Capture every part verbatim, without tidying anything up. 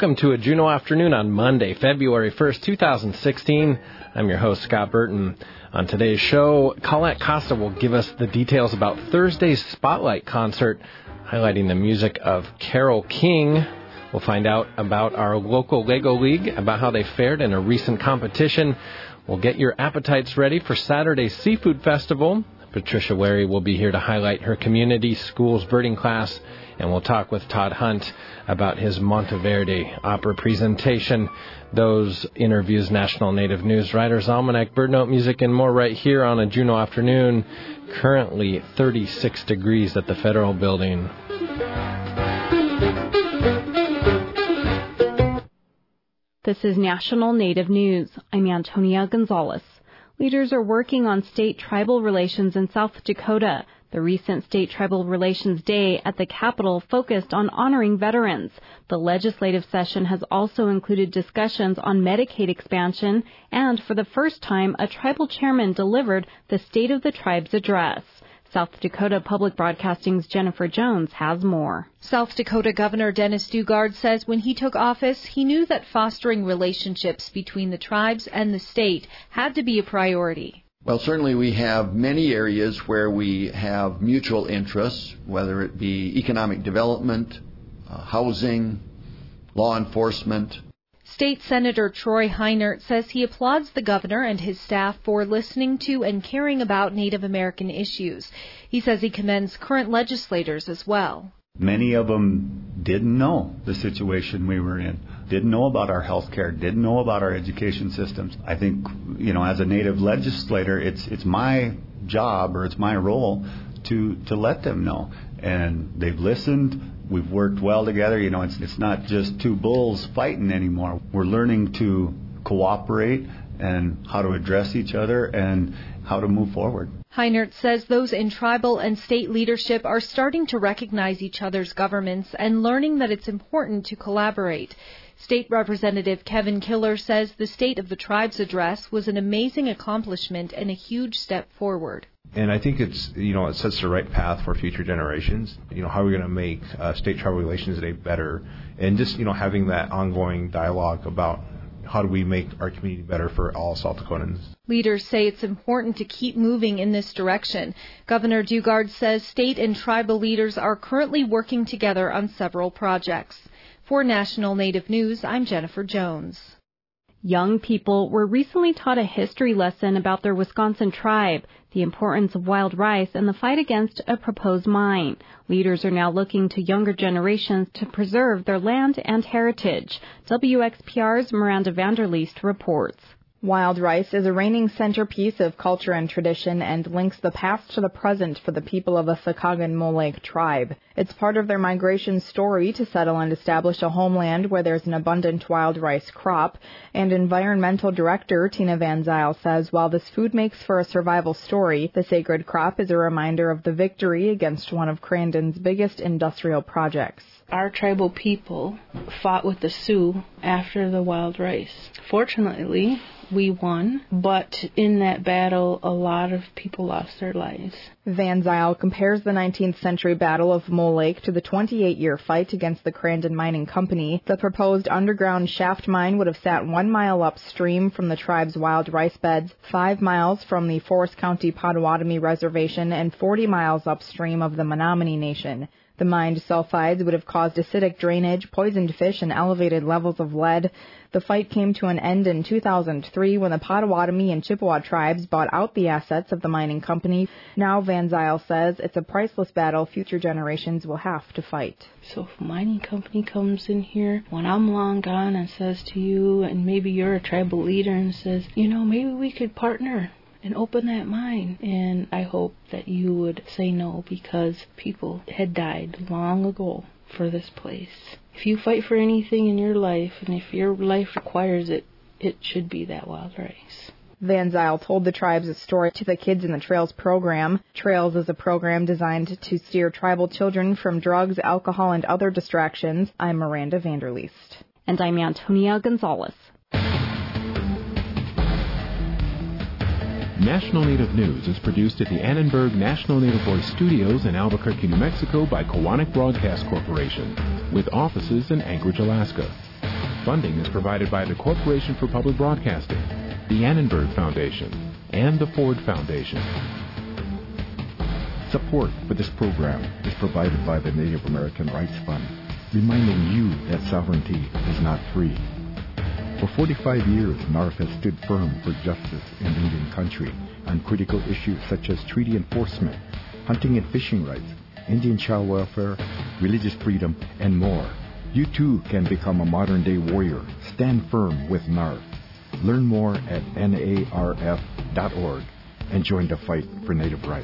Welcome to a Juneau Afternoon on Monday, February first, twenty sixteen. I'm your host, Scott Burton. On today's show, Colette Costa will give us the details about Thursday's Spotlight concert, highlighting the music of Carole King. We'll find out about our local Lego League, about how they fared in a recent competition. We'll get your appetites ready for Saturday's Seafood Festival. Patricia Wary will be here to highlight her community schools birding class, and we'll talk with Todd Hunt about his Monteverde opera presentation. Those interviews, National Native News, Writer's Almanac, Bird Note music, and more right here on a Juneau afternoon. Currently thirty-six degrees at the Federal Building. This is National Native News. I'm Antonia Gonzalez. Leaders are working on state-tribal relations in South Dakota. The recent State Tribal Relations Day at the Capitol focused on honoring veterans. The legislative session has also included discussions on Medicaid expansion, and for the first time, a tribal chairman delivered the State of the Tribes address. South Dakota Public Broadcasting's Jennifer Jones has more. South Dakota Governor Dennis Daugaard says when he took office, he knew that fostering relationships between the tribes and the state had to be a priority. Well, certainly we have many areas where we have mutual interests, whether it be economic development, uh, housing, law enforcement. State Senator Troy Heinert says he applauds the governor and his staff for listening to and caring about Native American issues. He says he commends current legislators as well. Many of them didn't know the situation we were in, didn't know about our health care, didn't know about our education systems. I think, you know, as a Native legislator, it's it's my job or it's my role to, to let them know. And they've listened. We've worked well together. You know, it's it's not just two bulls fighting anymore. We're learning to cooperate and how to address each other and how to move forward. Heinert says those in tribal and state leadership are starting to recognize each other's governments and learning that it's important to collaborate. State Representative Kevin Killer says the State of the Tribes address was an amazing accomplishment and a huge step forward. And I think it's, you know, it sets the right path for future generations. You know, how are we going to make uh, state tribal relations today better? And just, you know, having that ongoing dialogue about how do we make our community better for all South Dakotans. Leaders say it's important to keep moving in this direction. Governor Daugaard says state and tribal leaders are currently working together on several projects. For National Native News, I'm Jennifer Jones. Young people were recently taught a history lesson about their Wisconsin tribe, the importance of wild rice, and the fight against a proposed mine. Leaders are now looking to younger generations to preserve their land and heritage. W X P R's Miranda Vanderleest reports. Wild rice is a reigning centerpiece of culture and tradition and links the past to the present for the people of the Sakagan-Mole Lake tribe. It's part of their migration story to settle and establish a homeland where there's an abundant wild rice crop, and environmental director Tina Van Zyl says while this food makes for a survival story, the sacred crop is a reminder of the victory against one of Crandon's biggest industrial projects. Our tribal people fought with the Sioux after the wild rice. Fortunately, we won, but in that battle, a lot of people lost their lives. Van Zyl compares the nineteenth century Battle of Mole Lake to the twenty-eight year fight against the Crandon Mining Company. The proposed underground shaft mine would have sat one mile upstream from the tribe's wild rice beds, five miles from the Forest County Potawatomi Reservation, and forty miles upstream of the Menominee Nation. The mined sulfides would have caused acidic drainage, poisoned fish, and elevated levels of lead. The fight came to an end in two thousand three when the Potawatomi and Chippewa tribes bought out the assets of the mining company. Now Van Zyl says it's a priceless battle future generations will have to fight. So if a mining company comes in here when I'm long gone and says to you, and maybe you're a tribal leader, and says, you know, maybe we could partner and open that mine. And I hope that you would say no, because people had died long ago for this place. If you fight for anything in your life, and if your life requires it, it should be that wild rice. Van Zyl told the tribes a story to the Kids in the Trails program. Trails is a program designed to steer tribal children from drugs, alcohol, and other distractions. I'm Miranda Vanderleest. And I'm Antonia Gonzalez. National Native News is produced at the Annenberg National Native Voice Studios in Albuquerque, New Mexico by Kowanek Broadcast Corporation, with offices in Anchorage, Alaska. Funding is provided by the Corporation for Public Broadcasting, the Annenberg Foundation, and the Ford Foundation. Support for this program is provided by the Native American Rights Fund, reminding you that sovereignty is not free. For forty-five years, N A R F has stood firm for justice in Indian country on critical issues such as treaty enforcement, hunting and fishing rights, Indian child welfare, religious freedom, and more. You too can become a modern-day warrior. Stand firm with N A R F. Learn more at N A R F dot org and join the fight for Native rights.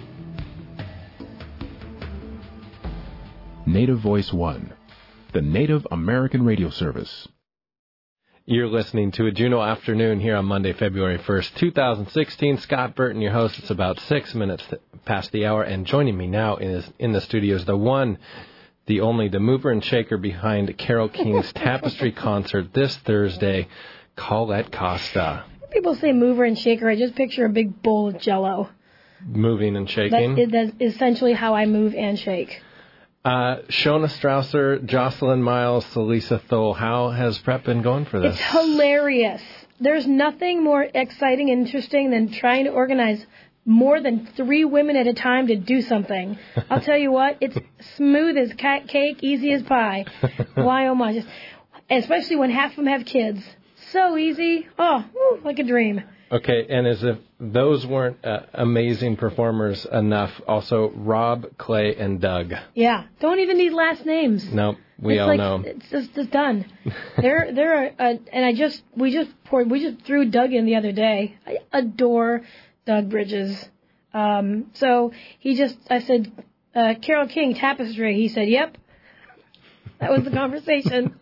Native Voice One, the Native American radio service. You're listening to a Juneau afternoon here on Monday, February first, two thousand sixteen. Scott Burton, your host. It's about six minutes past the hour, and joining me now is in the studio is the one, the only, the mover and shaker behind Carole King's Tapestry concert this Thursday, Colette Costa. People say mover and shaker. I just picture a big bowl of Jell-O. Moving and shaking. That is, that's essentially how I move and shake. Uh, Shona Strausser, Jocelyn Miles, Celisa Thole. How has prep been going for this? It's hilarious. There's nothing more exciting and interesting than trying to organize more than three women at a time to do something. I'll tell you what, it's smooth as cat cake, easy as pie. Why, oh my, just, especially when half of them have kids. So easy. Oh, woo, like a dream. Okay, and as if those weren't uh, amazing performers enough, also Rob, Clay, and Doug. Yeah, don't even need last names. No, we it's all like, know. It's just it's done. they're they're uh, and I just we just poured we just threw Doug in the other day. I adore Doug Bridges. Um, so he just I said uh, Carole King Tapestry. He said, "Yep." That was the conversation.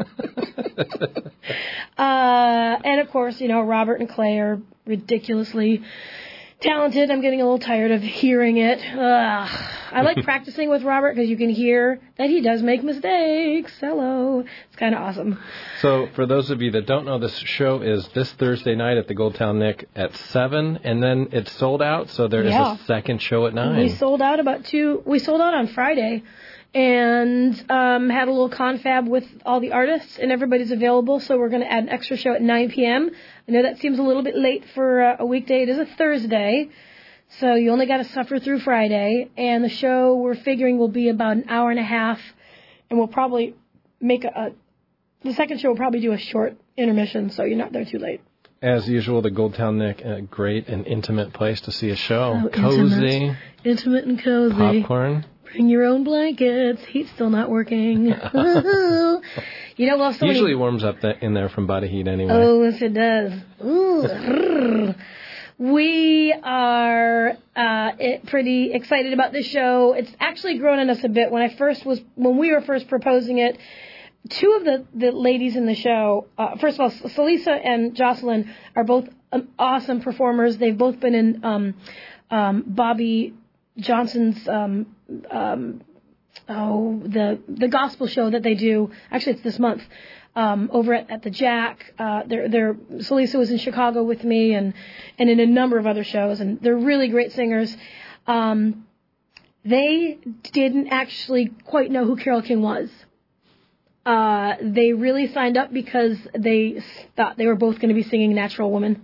uh, and, of course, you know, Robert and Clay are ridiculously talented. I'm getting a little tired of hearing it. Ugh. I like practicing with Robert because you can hear that he does make mistakes. Hello. It's kind of awesome. So for those of you that don't know, this show is this Thursday night at the Goldtown Nick at seven, and then it's sold out, so there yeah. is a second show at nine. We sold out about two. We sold out on Friday. And um, had a little confab with all the artists, and everybody's available, so we're going to add an extra show at nine p.m. I know that seems a little bit late for uh, a weekday. It is a Thursday, so you only got to suffer through Friday. And the show, we're figuring, will be about an hour and a half, and we'll probably make a, a the second show will probably do a short intermission, so you're not there too late. As usual, the Goldtown Nick, a great and intimate place to see a show. So cozy. Intimate. intimate and cozy. Popcorn. Bring your own blankets. Heat's still not working. You know, well, so usually many... warms up in there from body heat anyway. Oh, yes, it does. Ooh. We are uh, it, pretty excited about this show. It's actually grown on us a bit. When I first was, when we were first proposing it, two of the, the ladies in the show, uh, first of all, Celisa and Jocelyn are both um, awesome performers. They've both been in um, um, Bobby Johnson's um, um, oh the the gospel show that they do. Actually, it's this month um, over at, at the Jack. Uh, they're they're Celisa was in Chicago with me and and in a number of other shows, and they're really great singers. Um, they didn't actually quite know who Carole King was. Uh, they really signed up because they thought they were both going to be singing Natural Woman.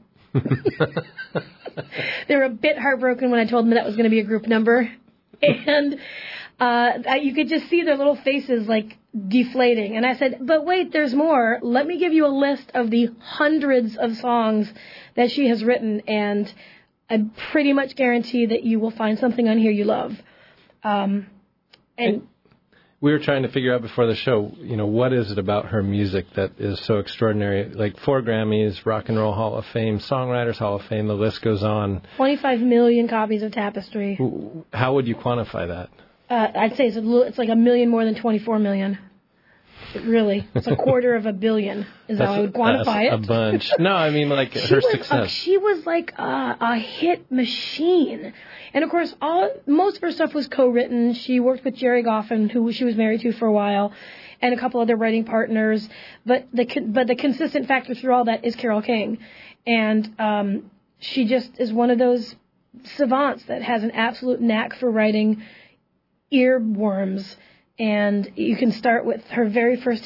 They were a bit heartbroken when I told them that was going to be a group number. And uh, you could just see their little faces, like, deflating. And I said, but wait, there's more. Let me give you a list of the hundreds of songs that she has written, and I pretty much guarantee that you will find something on here you love. Um, and... We were trying to figure out before the show, you know, what is it about her music that is so extraordinary? Like four Grammys, Rock and Roll Hall of Fame, Songwriters Hall of Fame, the list goes on. twenty-five million copies of Tapestry. How would you quantify that? Uh, I'd say it's, a little, it's like a million more than twenty-four million. Really. It's a quarter of a billion is That's how I would quantify a, it. A bunch. No, I mean like she her was, success. Uh, she was like a, a hit machine. And, of course, all most of her stuff was co-written. She worked with Jerry Goffin, who she was married to for a while, and a couple other writing partners. But the but the consistent factor through all that is Carole King. And um, she just is one of those savants that has an absolute knack for writing earworms. And you can start with her very first hit,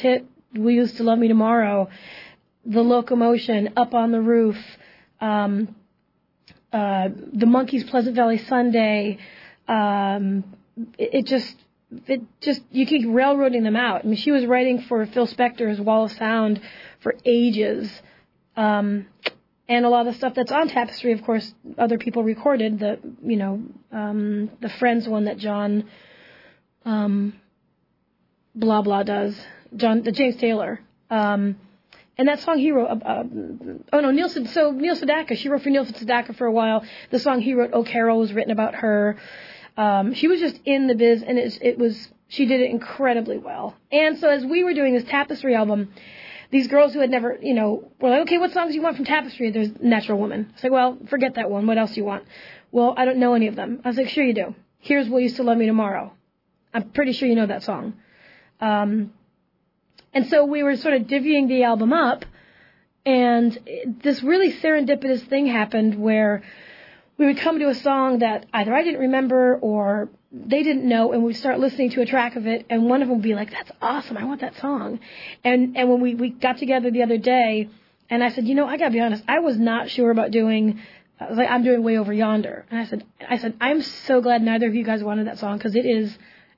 We Used to Love Me Tomorrow, The Locomotion, Up on the Roof, um, uh, The Monkees' Pleasant Valley Sunday. Um, it, it just, it just, you keep railroading them out. I mean, she was writing for Phil Spector's Wall of Sound for ages. Um, and a lot of the stuff that's on Tapestry, of course, other people recorded. The, you know, um, the Friends one that John, um, blah blah does. John, the James Taylor. Um, and that song he wrote, uh, uh, oh no, Neil, so Neil Sedaka, she wrote for Neil Sedaka for a while. The song he wrote, Oh Carol, was written about her. Um, she was just in the biz, and it, it was, she did it incredibly well. And so as we were doing this Tapestry album, these girls who had never, you know, were like, okay, what songs do you want from Tapestry? There's Natural Woman. It's like, well, forget that one. What else do you want? Well, I don't know any of them. I was like, sure you do. Here's Will You Still Love Me Tomorrow. I'm pretty sure you know that song. Um, and so we were sort of divvying the album up, and this really serendipitous thing happened where we would come to a song that either I didn't remember or they didn't know, and we'd start listening to a track of it, and one of them would be like, that's awesome, I want that song. And and when we, we got together the other day, and I said, you know, I got to be honest, I was not sure about doing, I was like, I'm doing Way Over Yonder. And I said, I said, I'm so glad neither of you guys wanted that song, because it is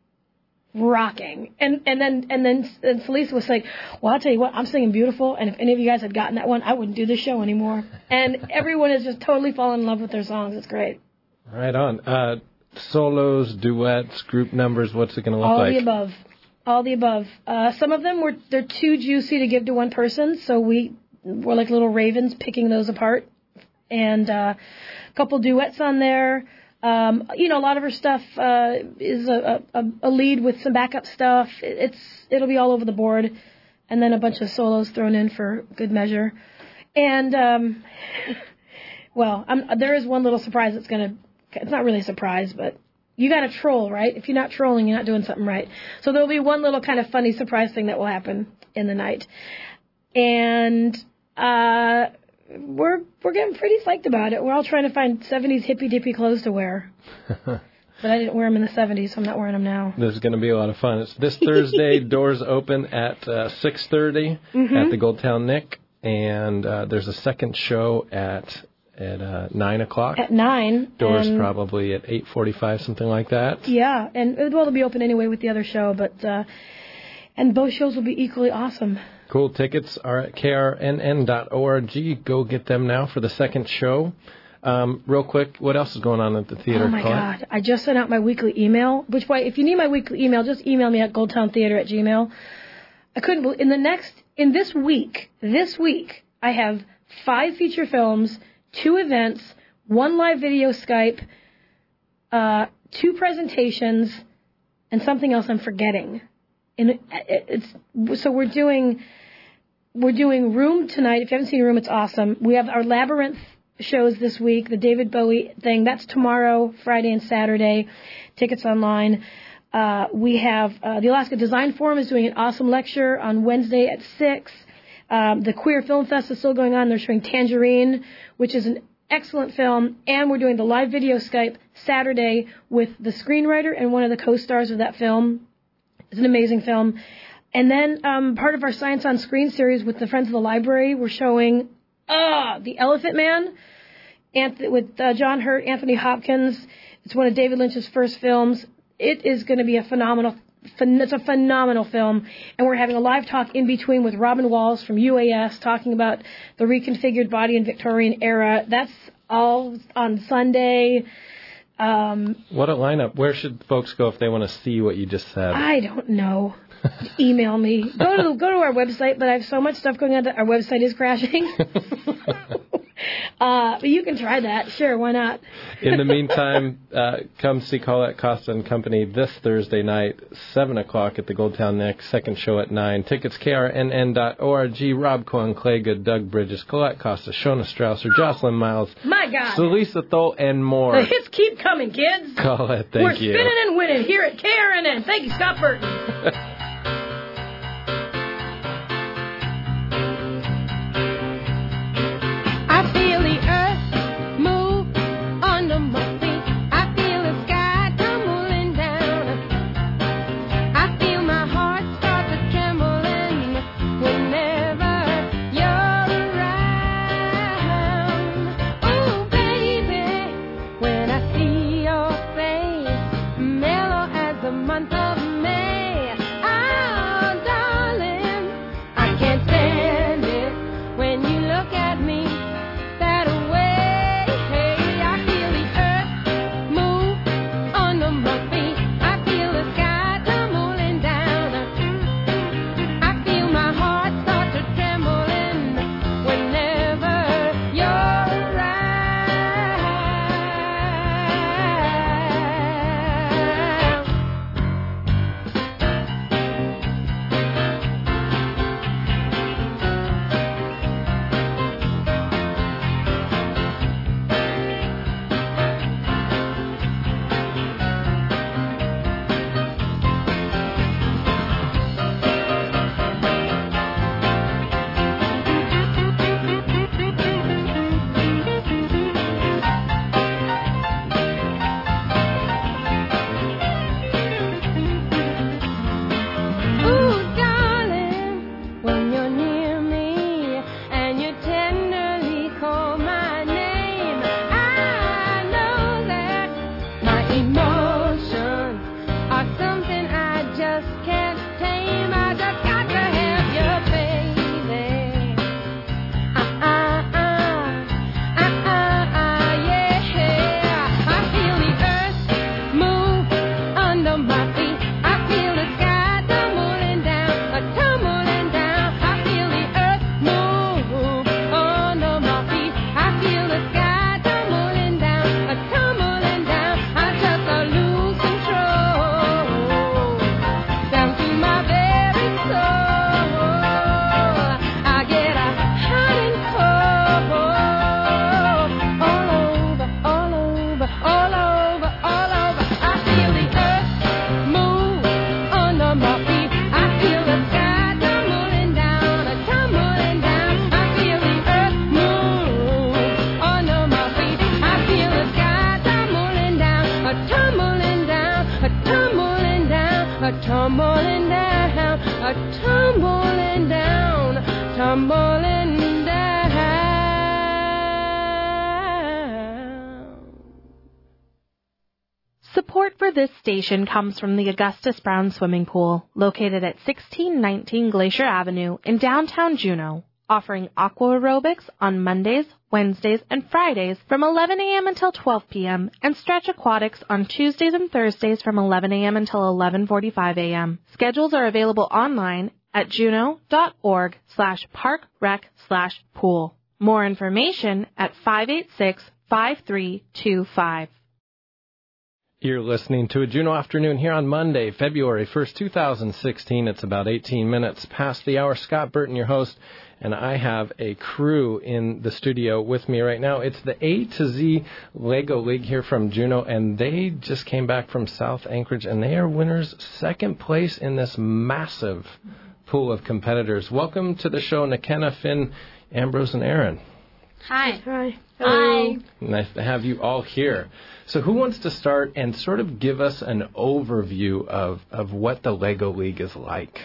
rocking. And and then and then and Celisa was like, well, I'll tell you what, I'm singing Beautiful, and if any of you guys had gotten that one, I wouldn't do this show anymore. And everyone has just totally fallen in love with their songs. It's great. Right on. Uh, solos, duets, group numbers, what's it going to look All like? All the above. All the above. Uh, some of them were, they're too juicy to give to one person, so we were like little ravens picking those apart. And uh, a couple duets on there. Um, you know, a lot of her stuff uh, is a, a, a lead with some backup stuff. It's It'll be all over the board. And then a bunch of solos thrown in for good measure. And, um, well, I'm, there is one little surprise that's going to, it's not really a surprise, but you got to troll, right? If you're not trolling, you're not doing something right. So there'll be one little kind of funny surprise thing that will happen in the night. And uh, we're we're getting pretty psyched about it. We're all trying to find seventies hippy-dippy clothes to wear. But I didn't wear them in the seventies, so I'm not wearing them now. This is going to be a lot of fun. It's this Thursday. Doors open at uh, six thirty mm-hmm. at the Goldtown Nick. And uh, there's a second show at at uh, nine o'clock. At nine. Doors probably at eight forty-five, something like that. Yeah, and well, it'll be open anyway with the other show, but uh, and both shows will be equally awesome. Cool. Tickets are at K R N N dot org. Go get them now for the second show. Um, real quick, what else is going on at the theater? Oh, my Colette? God. I just sent out my weekly email, which way, if you need my weekly email, just email me at goldtowntheater at gmail. I couldn't believe, in the next, in this week, this week, I have five feature films, two events, one live video Skype, uh, two presentations, and something else I'm forgetting. And it's, so we're doing, we're doing Room tonight. If you haven't seen Room, it's awesome. We have our Labyrinth shows this week, the David Bowie thing. That's tomorrow, Friday and Saturday. Tickets online. Uh, we have uh, the Alaska Design Forum is doing an awesome lecture on Wednesday at six. Um, the Queer Film Fest is still going on. They're showing Tangerine, which is an excellent film. And we're doing the live video Skype Saturday with the screenwriter and one of the co-stars of that film. It's an amazing film. And then um, part of our Science on Screen series with the Friends of the Library, we're showing Ah, The Elephant Man Anth- with uh, John Hurt, Anthony Hopkins. It's one of David Lynch's first films. It is going to be a phenomenal, phen- it's a phenomenal film. And we're having a live talk in between with Robin Walls from U A S talking about the reconfigured body in Victorian era. That's all on Sunday. Um, what a lineup. Where should folks go if they want to see what you just said? I don't know. Email me. Go to go to our website, but I have so much stuff going on that our website is crashing. uh, but you can try that. Sure, why not? In the meantime, uh, come see Colette Costa and Company this Thursday night, seven o'clock at the Goldtown Nick, second show at nine. Tickets, K R N N dot org. Rob Cohen, Clay Good, Doug Bridges, Colette Costa, Shona Strausser, Jocelyn Miles, My God, Celisa Thole, and more. The hits keep coming, kids. Colette, thank We're you. We're spinning and winning here at K R N N. Thank you, Scott Burton. tumbling down, a tumbling down, tumbling down. Support for this station comes from the Augustus Brown Swimming Pool, located at sixteen nineteen Glacier Avenue in downtown Juneau, offering aqua aerobics on Mondays, Wednesdays, and Fridays from eleven a.m. until twelve p.m. and stretch aquatics on Tuesdays and Thursdays from eleven a.m. until eleven forty-five a.m. Schedules are available online at juneau.org slash parkrec slash pool. More information at five eight six, five three two five. You're listening to a Juneau Afternoon here on Monday, February first, two thousand sixteen. It's about eighteen minutes past the hour. Scott Burton, your host, and I have a crew in the studio with me right now. It's the A to Z Lego League here from Juneau, and they just came back from South Anchorage, and they are winners, second place in this massive pool of competitors. Welcome to the show, Nakenna, Finn, Ambrose, and Aaron. Hi. Hi. Hi. Nice to have you all here. So who wants to start and sort of give us an overview of, of what the Lego League is like?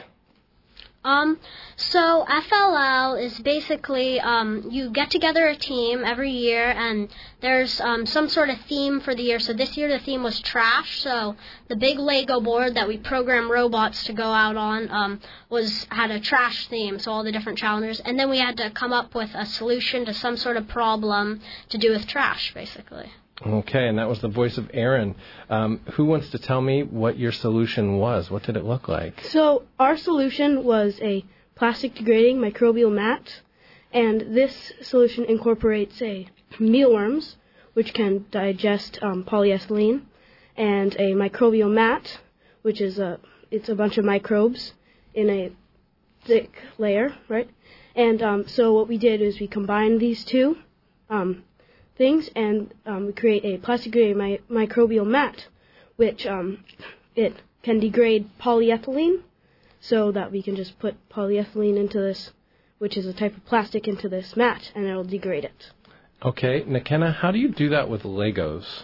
Um, so F L L is basically, um, you get together a team every year, and there's um, some sort of theme for the year. So this year the theme was trash. So the big Lego board that we program robots to go out on um, was had a trash theme, so all the different challenges. And then we had to come up with a solution to some sort of problem to do with trash, basically. Okay, and that was the voice of Aaron. Um, who wants to tell me what your solution was? What did it look like? So our solution was a plastic degrading microbial mat, and this solution incorporates a mealworms, which can digest um, polyethylene, and a microbial mat, which is a it's a bunch of microbes in a thick layer, right? And um, so what we did is we combined these two Um, things, and um, we create a plastic degrading mi- microbial mat, which um, it can degrade polyethylene, so that we can just put polyethylene into this, which is a type of plastic, into this mat, and it'll degrade it. Okay, Nakenna, how do you do that with Legos?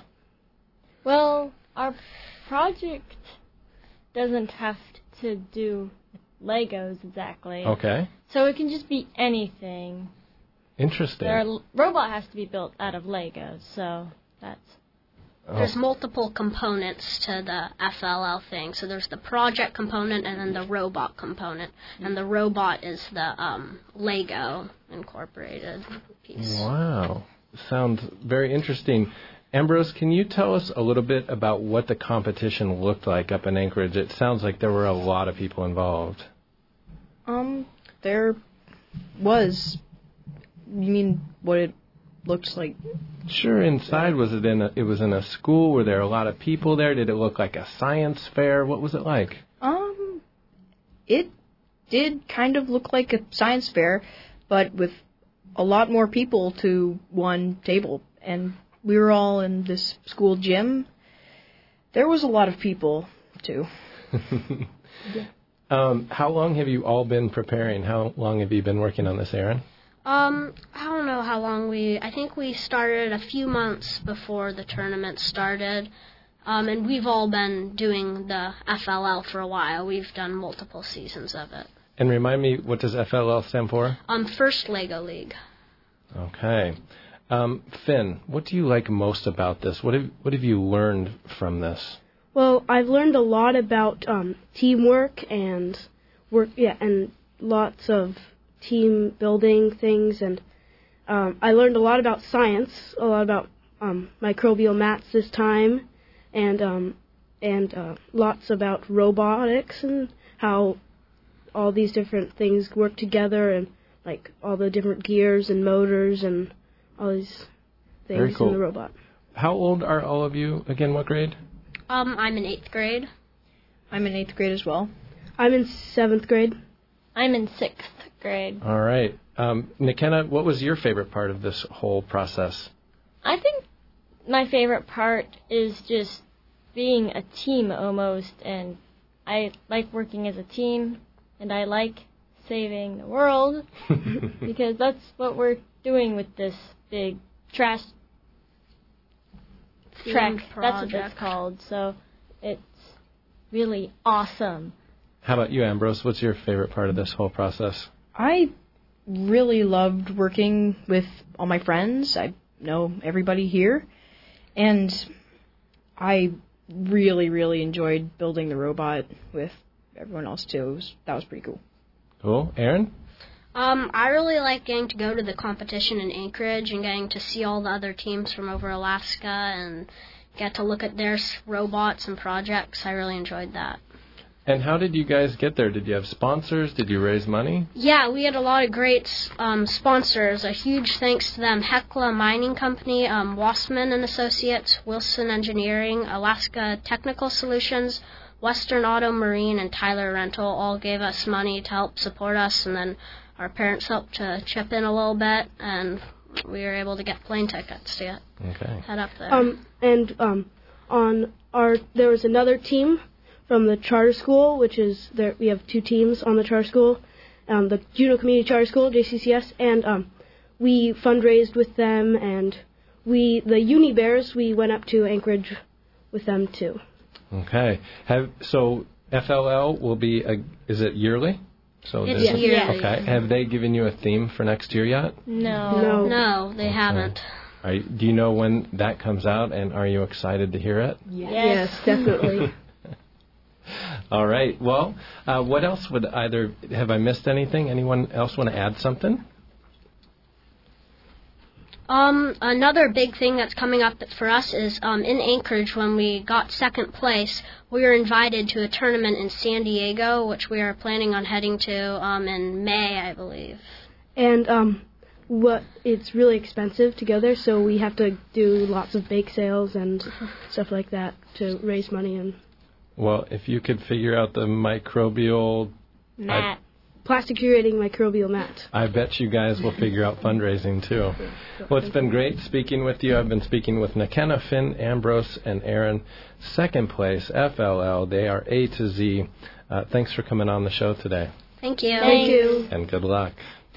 Well, our project doesn't have to do Legos exactly. Okay. So it can just be anything. Interesting. Our robot has to be built out of Legos, so that's... Oh. There's multiple components to the F L L thing. So there's the project component and then the robot component. And the robot is the um, Lego incorporated piece. Wow. Sounds very interesting. Ambrose, can you tell us a little bit about what the competition looked like up in Anchorage? It sounds like there were a lot of people involved. Um, there was... You mean what it looks like? Sure. Inside, was it in a, it was in a school? Were there a lot of people there? Did it look like a science fair? What was it like? Um, it did kind of look like a science fair, but with a lot more people to one table. And we were all in this school gym. There was a lot of people, too. Yeah. um, how long have you all been preparing? How long have you been working on this, Aaron? Um, I don't know how long we, I think we started a few months before the tournament started, um, and we've all been doing the F L L for a while. We've done multiple seasons of it. And remind me, what does F L L stand for? Um, First Lego League. Okay. Um, Finn, what do you like most about this? What have, what have you learned from this? Well, I've learned a lot about um, teamwork and work, yeah, and lots of team building things, and um, I learned a lot about science, a lot about um, microbial mats this time, and um, and uh, lots about robotics and how all these different things work together, and like all the different gears and motors and all these things Very cool. in the robot. How old are all of you again? What grade? Um, I'm in eighth grade. I'm in eighth grade as well. I'm in seventh grade. I'm in sixth grade. All right. Um, Nakenna, what was your favorite part of this whole process? I think my favorite part is just being a team almost, and I like working as a team, and I like saving the world because that's what we're doing with this big trash Themed trek. That's what project. it's called. So it's really awesome. How about you, Ambrose? What's your favorite part of this whole process? I really loved working with all my friends. I know everybody here. And I really, really enjoyed building the robot with everyone else, too. It was, that was pretty cool. Cool. Aaron? Um, I really like getting to go to the competition in Anchorage and getting to see all the other teams from over Alaska and get to look at their robots and projects. I really enjoyed that. And how did you guys get there? Did you have sponsors? Did you raise money? Yeah, we had a lot of great um, sponsors. A huge thanks to them. Hecla Mining Company, um, Wassman and Associates, Wilson Engineering, Alaska Technical Solutions, Western Auto Marine, and Tyler Rental all gave us money to help support us, and then our parents helped to chip in a little bit, and we were able to get plane tickets to get okay. head up there. Um, and um, on our there was another team from the charter school, which is there. We have two teams on the charter school, um, the Juneau Community Charter School, J C C S, and um, we fundraised with them, and we the Uni Bears we went up to Anchorage with them too. Okay. Have so F L L will be a, is it yearly? So it's this, yearly. Okay. Have they given you a theme for next year yet? No. No, no they okay. haven't. Are you, do you know when that comes out, and are you excited to hear it? Yes, yes definitely. All right. Well, uh, what else would either, have I missed anything? Anyone else want to add something? Um, another big thing that's coming up for us is um, in Anchorage, when we got second place, we were invited to a tournament in San Diego, which we are planning on heading to um, in May, I believe. And um, what it's really expensive to go there, so we have to do lots of bake sales and stuff like that to raise money. And well, if you could figure out the microbial mat. Plastic curating microbial mat. I bet you guys will figure out fundraising, too. Well, it's been great speaking with you. I've been speaking with McKenna, Finn, Ambrose, and Aaron. Second place, F L L. They are A to Z. Uh, thanks for coming on the show today. Thank you. Thank you. And good luck.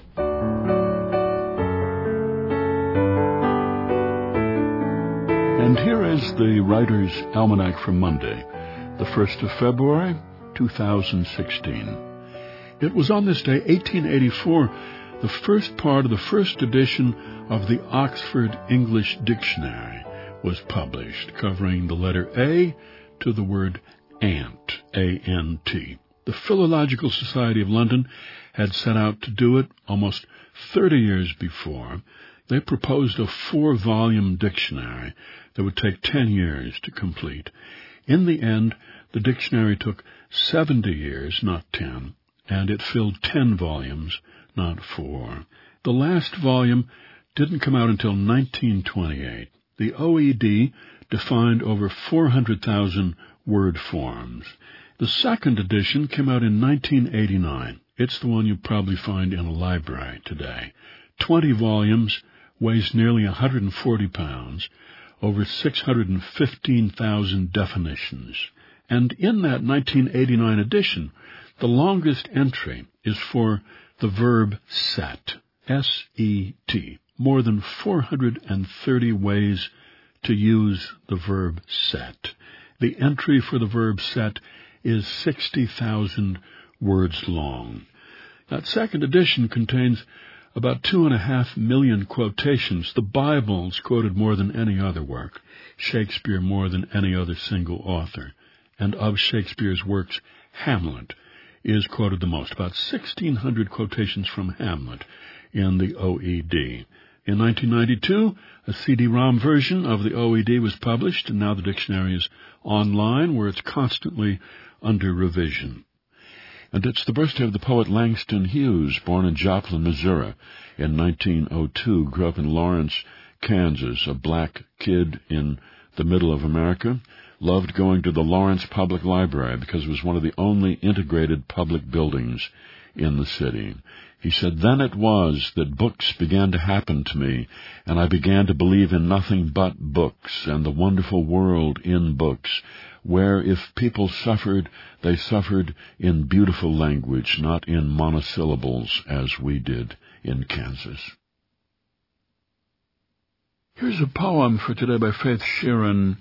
And here is the Writer's Almanac for Monday, the first of February, two thousand sixteen. It was on this day, eighteen eighty-four, the first part of the first edition of the Oxford English Dictionary was published, covering the letter A to the word ant, A N T. The Philological Society of London had set out to do it almost thirty years before. They proposed a four-volume dictionary that would take ten years to complete. In the end, the dictionary took seventy years, not ten. And it filled ten volumes, not four. The last volume didn't come out until nineteen twenty-eight. The O E D defined over four hundred thousand word forms. The second edition came out in nineteen eighty-nine. It's the one you probably find in a library today. Twenty volumes, weighs nearly one hundred forty pounds, over six hundred fifteen thousand definitions. And in that nineteen eighty-nine edition, the longest entry is for the verb set, S E T. More than four hundred thirty ways to use the verb set. The entry for the verb set is sixty thousand words long. That second edition contains about two and a half million quotations. The Bible's quoted more than any other work, Shakespeare more than any other single author. And of Shakespeare's works, Hamlet is quoted the most, about sixteen hundred quotations from Hamlet in the O E D. In nineteen ninety-two, a C D ROM version of the O E D was published, and now the dictionary is online, where it's constantly under revision. And it's the birthday of the poet Langston Hughes, born in Joplin, Missouri in nineteen oh two, grew up in Lawrence, Kansas, a black kid in the middle of America. Loved going to the Lawrence Public Library because it was one of the only integrated public buildings in the city. He said, "Then it was that books began to happen to me, and I began to believe in nothing but books and the wonderful world in books, where if people suffered, they suffered in beautiful language, not in monosyllables as we did in Kansas." Here's a poem for today by Faith Sheeran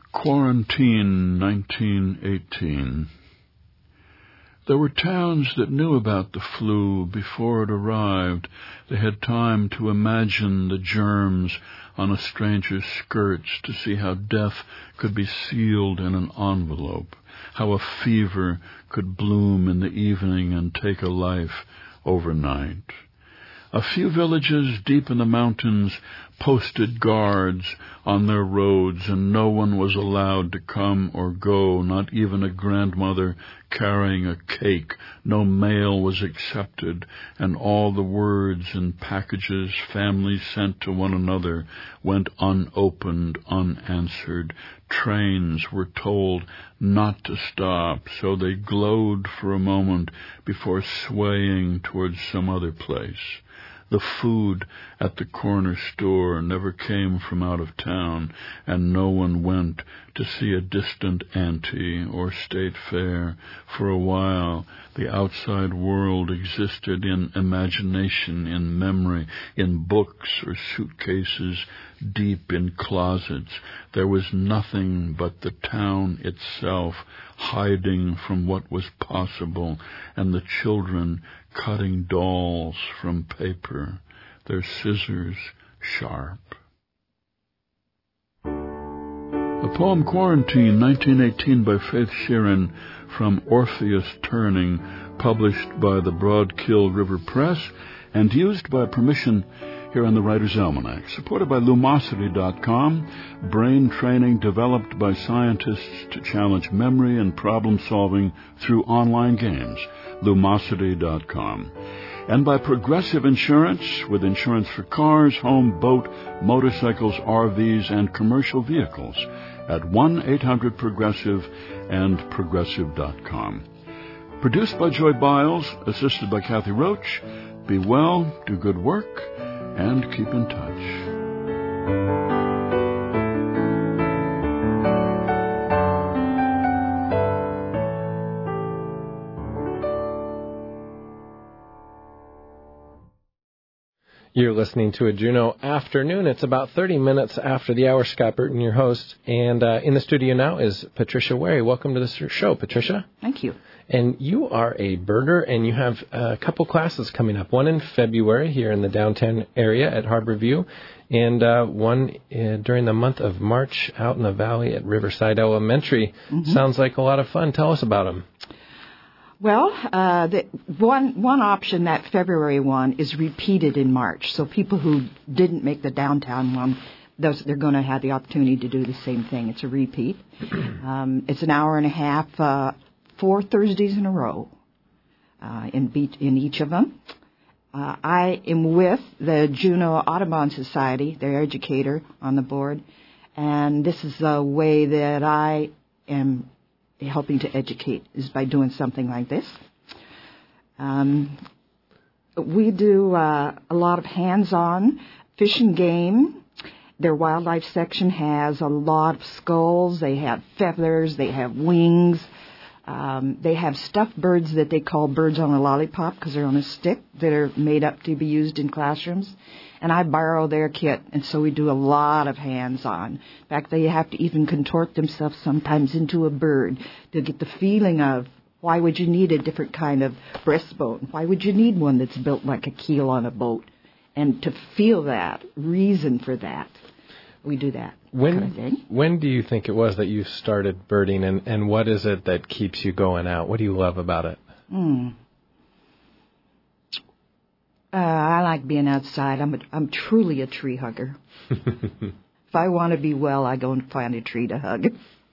Quarantine nineteen eighteen. There were towns that knew about the flu before it arrived. They had time to imagine the germs on a stranger's skirts, to see how death could be sealed in an envelope, how a fever could bloom in the evening and take a life overnight. A few villages deep in the mountains posted guards on their roads, and no one was allowed to come or go, not even a grandmother carrying a cake. No mail was accepted, and all the words and packages families sent to one another went unopened, unanswered. Trains were told not to stop, so they glowed for a moment before swaying towards some other place. The food at the corner store never came from out of town, and no one went to see a distant auntie or state fair. For a while, the outside world existed in imagination, in memory, in books or suitcases, deep in closets. There was nothing but the town itself, hiding from what was possible, and the children cutting dolls from paper, their scissors sharp. A poem, Quarantine, nineteen eighteen, by Faith Sheeran, from Orpheus Turning, published by the Broadkill River Press and used by permission here on the Writer's Almanac, supported by Lumosity dot com, brain training developed by scientists to challenge memory and problem-solving through online games, Lumosity dot com, and by Progressive Insurance, with insurance for cars, home, boat, motorcycles, R Vs, and commercial vehicles, at one eight hundred Progressive and Progressive dot com. Produced by Joy Biles, assisted by Kathy Roach. Be well, do good work, and keep in touch. You're listening to a Juneau Afternoon. It's about thirty minutes after the hour. Scott Burton, your host. And uh, in the studio now is Patricia Wary. Welcome to the show, Patricia. Thank you. And you are a birder, and you have a couple classes coming up. One in February here in the downtown area at Harborview, and uh, one uh, during the month of March out in the valley at Riverside Elementary. Mm-hmm. Sounds like a lot of fun. Tell us about them. Well, uh, the one one option, that February one, is repeated in March. So people who didn't make the downtown one, those, they're going to have the opportunity to do the same thing. It's a repeat. um, it's an hour and a half, uh, four Thursdays in a row uh, in, be- in each of them. Uh, I am with the Juneau Audubon Society, their educator on the board, and this is a way that I am helping to educate, is by doing something like this. Um, we do uh, a lot of hands-on fish and game. Their wildlife section has a lot of skulls. They have feathers. They have wings. Um, they have stuffed birds that they call birds on a lollipop because they're on a stick that are made up to be used in classrooms. And I borrow their kit, and so we do a lot of hands-on. In fact, they have to even contort themselves sometimes into a bird to get the feeling of why would you need a different kind of breastbone? Why would you need one that's built like a keel on a boat? And to feel that, reason for that, we do that. When kind of thing. When do you think it was that you started birding, and, and what is it that keeps you going out? What do you love about it? Hmm. Uh, I like being outside. I'm a, I'm truly a tree hugger. If I want to be well, I go and find a tree to hug.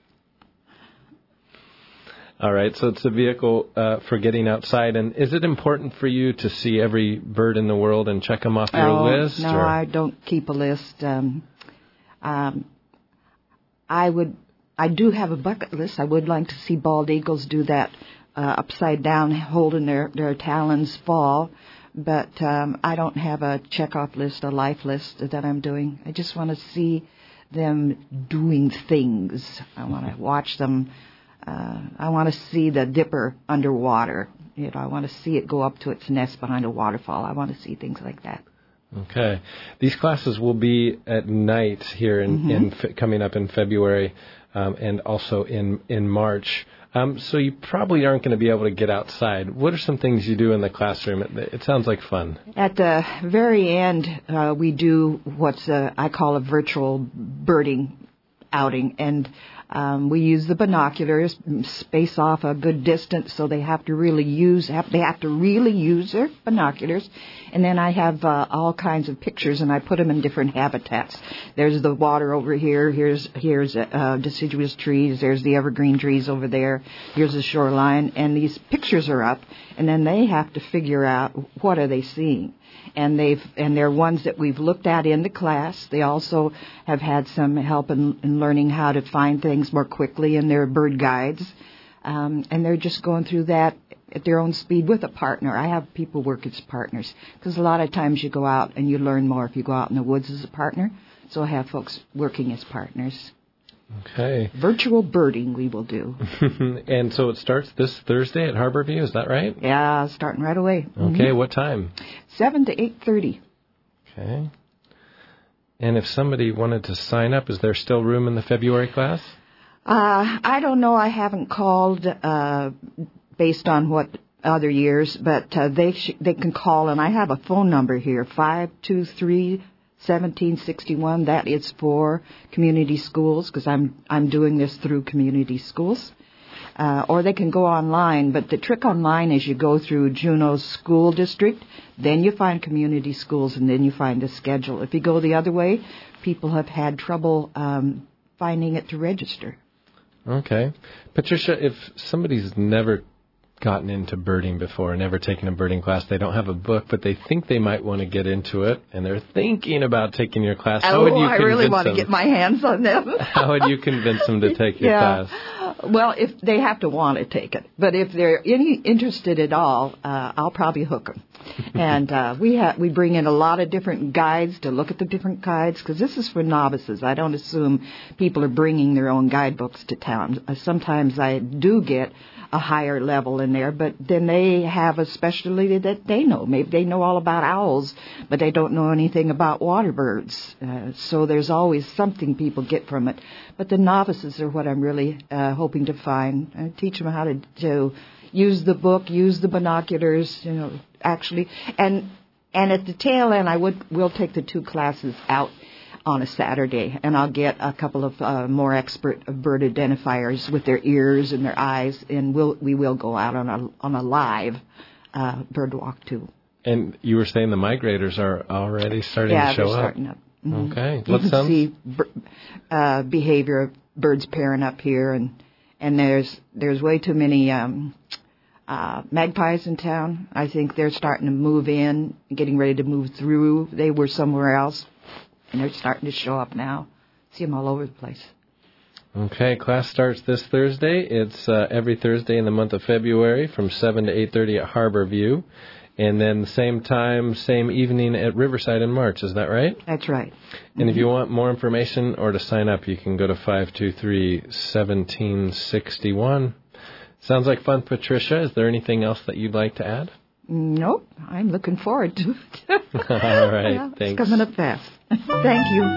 All right, so it's a vehicle uh, for getting outside. And is it important for you to see every bird in the world and check them off your oh, list? No, or? I don't keep a list. Um, um, I would. I do have a bucket list. I would like to see bald eagles do that uh, upside down, holding their, their talons fall. But um, I don't have a check-off list, a life list that I'm doing. I just want to see them doing things. I want to watch them. Uh, I want to see the dipper underwater. You know, I want to see it go up to its nest behind a waterfall. I want to see things like that. Okay. These classes will be at night here in, mm-hmm. in f- coming up in February um, and also in, in March. Um, so you probably aren't going to be able to get outside. What are some things you do in the classroom? It, it sounds like fun. At the very end, uh, we do what's a, I call a virtual birding outing, and um, we use the binoculars, space off a good distance, so they have to really use have, they have to really use their binoculars. And then I have uh, all kinds of pictures, and I put them in different habitats. There's the water over here. Here's here's uh, deciduous trees. There's the evergreen trees over there. Here's the shoreline, and these pictures are up, and then they have to figure out what are they seeing. And they've and they're ones that we've looked at in the class. They also have had some help in, in learning how to find things more quickly in their bird guides. Um, and they're just going through that at their own speed with a partner. I have people work as partners because a lot of times you go out and you learn more if you go out in the woods as a partner. So I have folks working as partners. Okay. Virtual birding we will do. And so it starts this Thursday at Harborview, is that right? Yeah, starting right away. Okay, mm-hmm. What time? seven to eight thirty. Okay. And if somebody wanted to sign up, is there still room in the February class? Uh, I don't know. I haven't called uh, based on what other years, but uh, they sh- they can call, and I have a phone number here, five two three, one seven six one. That is for community schools, because I'm I'm doing this through community schools. Uh, or they can go online, but the trick online is you go through Juneau's school district, then you find community schools, and then you find the schedule. If you go the other way, people have had trouble um, finding it to register. Okay. Patricia, if somebody's never gotten into birding before, never taken a birding class, they don't have a book, but they think they might want to get into it, and they're thinking about taking your class, how oh, would you I really want them? to get my hands on them. How would you convince them to take your yeah. class? Well, if they have to want to take it, but if they're any interested at all, uh, I'll probably hook them. And uh, we ha- we bring in a lot of different guides to look at the different guides, because this is for novices. I don't assume people are bringing their own guidebooks to town. Uh, sometimes I do get a higher level in there, but then they have a specialty that they know. Maybe they know all about owls, but they don't know anything about water birds. Uh, so there's always something people get from it. But the novices are what I'm really uh, hoping to find. I teach them how to, to use the book, use the binoculars, you know, actually. And and at the tail end, I would will take the two classes out on a Saturday, and I'll get a couple of uh, more expert bird identifiers with their ears and their eyes, and we'll we will go out on a on a live uh, bird walk too. And you were saying the migrators are already starting yeah, to show they're starting up. up. Mm-hmm. Okay, you what can sounds? see uh, behavior of birds pairing up here, and and there's there's way too many um, uh, magpies in town. I think they're starting to move in, getting ready to move through. They were somewhere else. And they're starting to show up now. See them all over the place. Okay, class starts this Thursday. It's uh, every Thursday in the month of February from seven to eight thirty at Harborview. And then the same time, same evening at Riverside in March. Is that right? That's right. And mm-hmm. if you want more information or to sign up, you can go to five two three, one seven six one. Sounds like fun, Patricia. Is there anything else that you'd like to add? Nope. I'm looking forward to it. All right. Yeah, thanks. It's coming up fast. Thank you.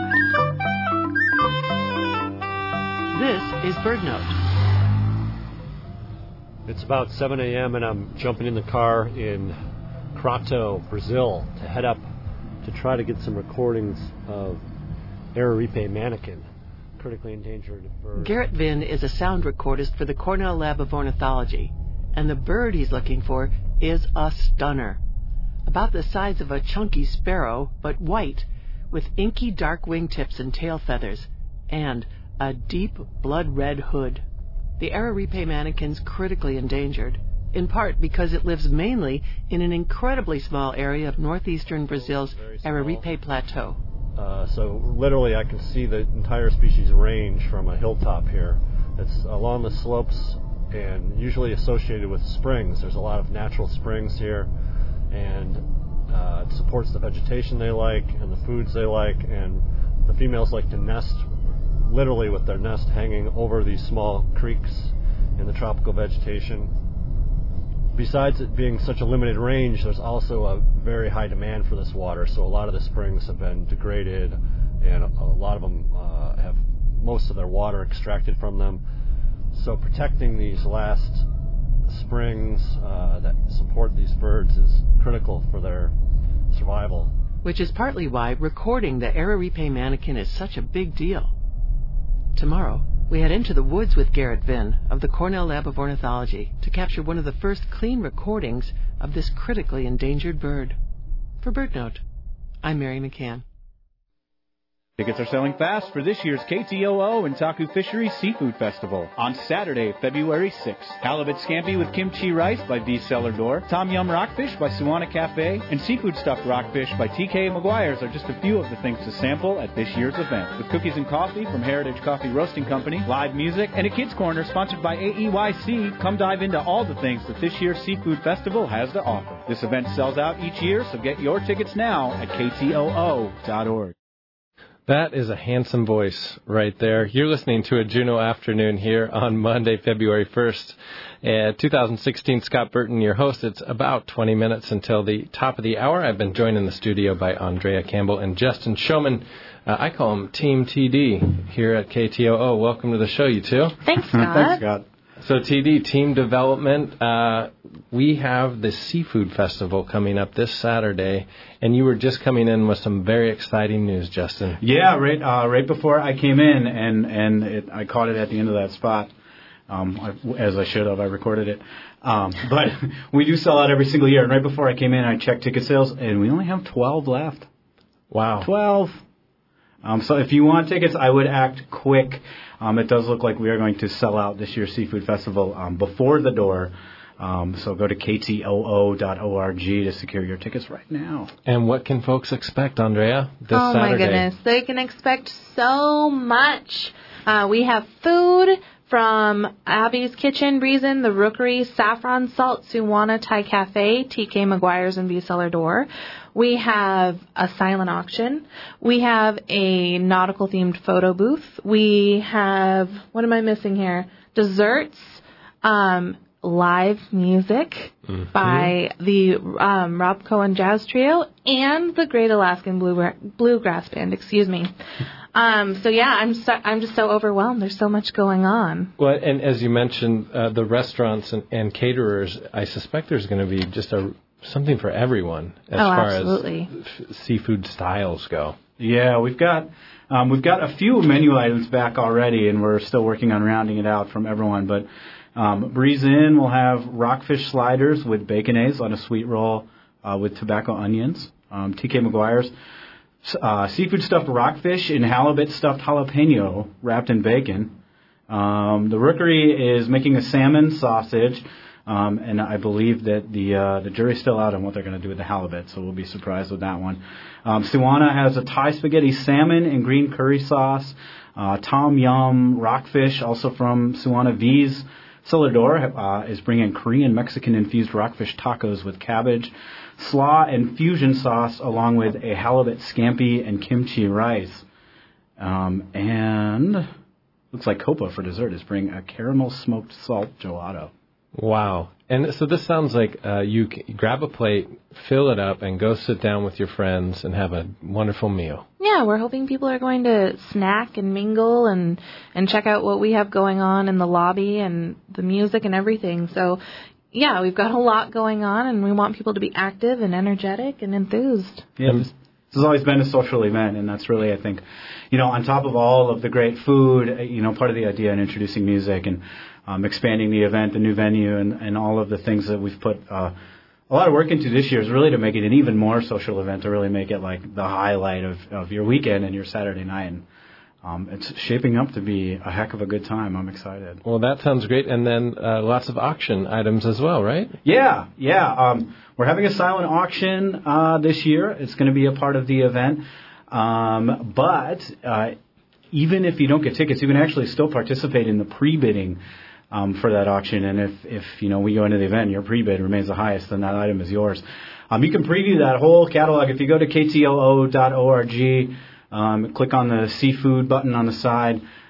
This is Bird Note. It's about seven a.m. and I'm jumping in the car in Crato, Brazil, to head up to try to get some recordings of Araripe manakin, critically endangered bird. Garrett Vinn is a sound recordist for the Cornell Lab of Ornithology, and the bird he's looking for is a stunner. About the size of a chunky sparrow, but white, with inky dark wingtips and tail feathers, and a deep blood-red hood. The Araripe manakin's critically endangered, in part because it lives mainly in an incredibly small area of northeastern Brazil's Araripe Plateau. Uh, so literally I can see the entire species range from a hilltop here. It's along the slopes and usually associated with springs. There's a lot of natural springs here, and uh, it supports the vegetation they like and the foods they like, and the females like to nest literally with their nest hanging over these small creeks in the tropical vegetation. besides it being such a limited range, there's also a very high demand for this water. So a lot of the springs have been degraded, and a lot of them uh, have most of their water extracted from them. So protecting these last springs uh, that support these birds is critical for their survival. Which is partly why recording the Araripe manakin is such a big deal. Tomorrow, we head into the woods with Garrett Vinn of the Cornell Lab of Ornithology to capture one of the first clean recordings of this critically endangered bird. For BirdNote, I'm Mary McCann. Tickets are selling fast for this year's K T O O and Taku Fisheries Seafood Festival on Saturday, February sixth. Halibut scampi with kimchi rice by V. Cellar Door, Tom Yum Rockfish by Suwana Cafe, and seafood stuffed rockfish by T K McGuire's are just a few of the things to sample at this year's event. With cookies and coffee from Heritage Coffee Roasting Company, live music, and a kids' corner sponsored by A E Y C, come dive into all the things that this year's Seafood Festival has to offer. This event sells out each year, so get your tickets now at K T O O dot org. That is a handsome voice right there. You're listening to a Juneau Afternoon here on Monday, February first, uh, twenty sixteen. Scott Burton, your host. It's about twenty minutes until the top of the hour. I've been joined in the studio by Andrea Campbell and Justin Showman. Uh, I call them Team T D here at K T O O. Welcome to the show, you two. Thanks, Scott. Thanks, Scott. So, T D, Team Development, uh, we have the Seafood Festival coming up this Saturday, and you were just coming in with some very exciting news, Justin. Yeah, right uh, right before I came in, and, and it, I caught it at the end of that spot, um, I, as I should have. I recorded it. Um, but we do sell out every single year, and right before I came in, I checked ticket sales, and we only have twelve left. Wow. twelve. Um, so if you want tickets, I would act quick. Um, it does look like we are going to sell out this year's Seafood Festival um, before the door. Um, so go to K T O O dot org to secure your tickets right now. And what can folks expect, Andrea, this oh, Saturday? Oh, my goodness. They can expect so much. Uh, we have food from Abby's Kitchen, Reason, The Rookery, Saffron Salt, Suwana Thai Cafe, T K McGuire's, and V. Cellar Door. We have a silent auction. We have a nautical-themed photo booth. We have, what am I missing here? Desserts, um, live music mm-hmm. by the um, Rob Cohen Jazz Trio, and the Great Alaskan Blue- Bluegrass Band, excuse me. Um, so, yeah, I'm so, I'm just so overwhelmed. There's so much going on. Well, and as you mentioned, uh, the restaurants and, and caterers, I suspect there's going to be just a something for everyone as oh, far absolutely. as f- seafood styles go. Yeah, we've got um, we've got a few menu items back already, and we're still working on rounding it out from everyone. But um, Breeze Inn will have rockfish sliders with baconaise on a sweet roll uh, with tobacco onions. Um, T K McGuire's uh, seafood stuffed rockfish and halibut stuffed jalapeno wrapped in bacon. Um, the Rookery is making a salmon sausage. Um, and I believe that the uh, the jury's still out on what they're going to do with the halibut, so we'll be surprised with that one. Um, Suwana has a Thai spaghetti salmon and green curry sauce. Uh, Tom Yum Rockfish, also from Suwana. V's Cellar Door uh, is bringing Korean Mexican-infused rockfish tacos with cabbage, slaw, and fusion sauce, along with a halibut scampi and kimchi rice. Um, and looks like Copa for dessert is bringing a caramel smoked salt gelato. Wow. And so this sounds like uh, you can grab a plate, fill it up, and go sit down with your friends and have a wonderful meal. Yeah, we're hoping people are going to snack and mingle and, and check out what we have going on in the lobby and the music and everything. So, yeah, we've got a lot going on, and we want people to be active and energetic and enthused. Yeah, this, this has always been a social event, and that's really, I think, you know, on top of all of the great food, you know, part of the idea in introducing music and Um, expanding the event, the new venue, and, and all of the things that we've put uh, a lot of work into this year is really to make it an even more social event, to really make it like the highlight of, of your weekend and your Saturday night. And um, it's shaping up to be a heck of a good time. I'm excited. Well, that sounds great. And then uh, lots of auction items as well, right? Yeah, yeah. Um, we're having a silent auction uh, this year. It's going to be a part of the event. Um, but uh, even if you don't get tickets, you can actually still participate in the pre-bidding Um, for that auction, and if, if you know we go into the event and your pre-bid remains the highest, then that item is yours. Um, you can preview that whole catalog if you go to K T O O dot org, um, click on the seafood button on the side.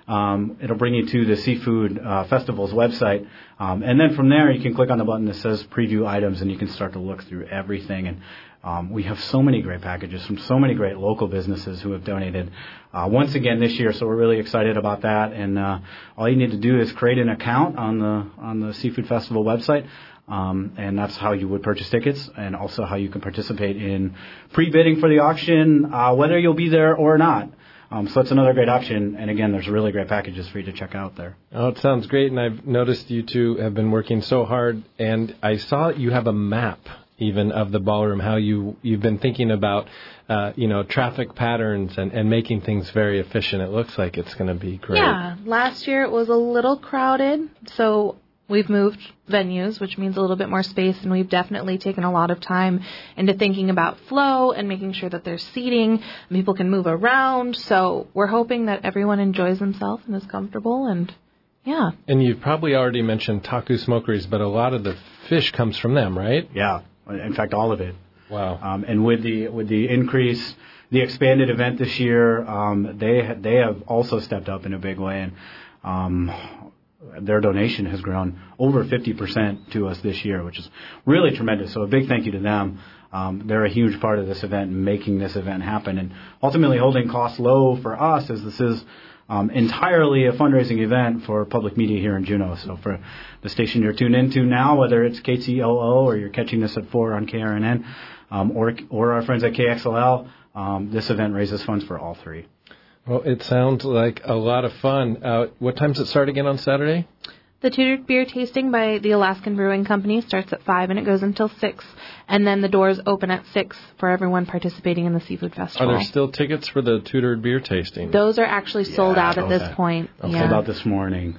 Um, it'll bring you to the Seafood uh, Festival's website. Um, and then from there, you can click on the button that says Preview Items, and you can start to look through everything. And um, we have so many great packages from so many great local businesses who have donated uh, once again this year. So we're really excited about that. And uh, all you need to do is create an account on the on the Seafood Festival website. Um, and that's how you would purchase tickets, and also how you can participate in pre-bidding for the auction, uh, whether you'll be there or not. Um, so it's another great option. And again, there's really great packages for you to check out there. Oh, it sounds great. And I've noticed you two have been working so hard. And I saw you have a map even of the ballroom, how you, you've been thinking about, uh, you know, traffic patterns and, and making things very efficient. It looks like it's going to be great. Yeah. Last year it was a little crowded. So we've moved venues, which means a little bit more space, and we've definitely taken a lot of time into thinking about flow and making sure that there's seating and people can move around. So we're hoping that everyone enjoys themselves and is comfortable, and yeah. And you've probably already mentioned Taku Smokeries, but a lot of the fish comes from them, right? Yeah. In fact, all of it. Wow. Um, and with the with the increase, the expanded event this year, um, they they have also stepped up in a big way, and um, their donation has grown over fifty percent to us this year, which is really tremendous. So a big thank you to them. Um, they're a huge part of this event and making this event happen, and ultimately holding costs low for us, as this is um, entirely a fundraising event for public media here in Juneau. So for the station you're tuned into now, whether it's K T O O or you're catching this at four on K R N N, um, or or our friends at K X L L, um, this event raises funds for all three. Well, it sounds like a lot of fun. Uh, what time does it start again on Saturday? The tutored beer tasting by the Alaskan Brewing Company starts at five and it goes until six. And then the doors open at six for everyone participating in the Seafood Festival. Are there still tickets for the tutored beer tasting? Those are actually sold yeah, out at okay. this point. Okay. Yeah. Sold out this morning.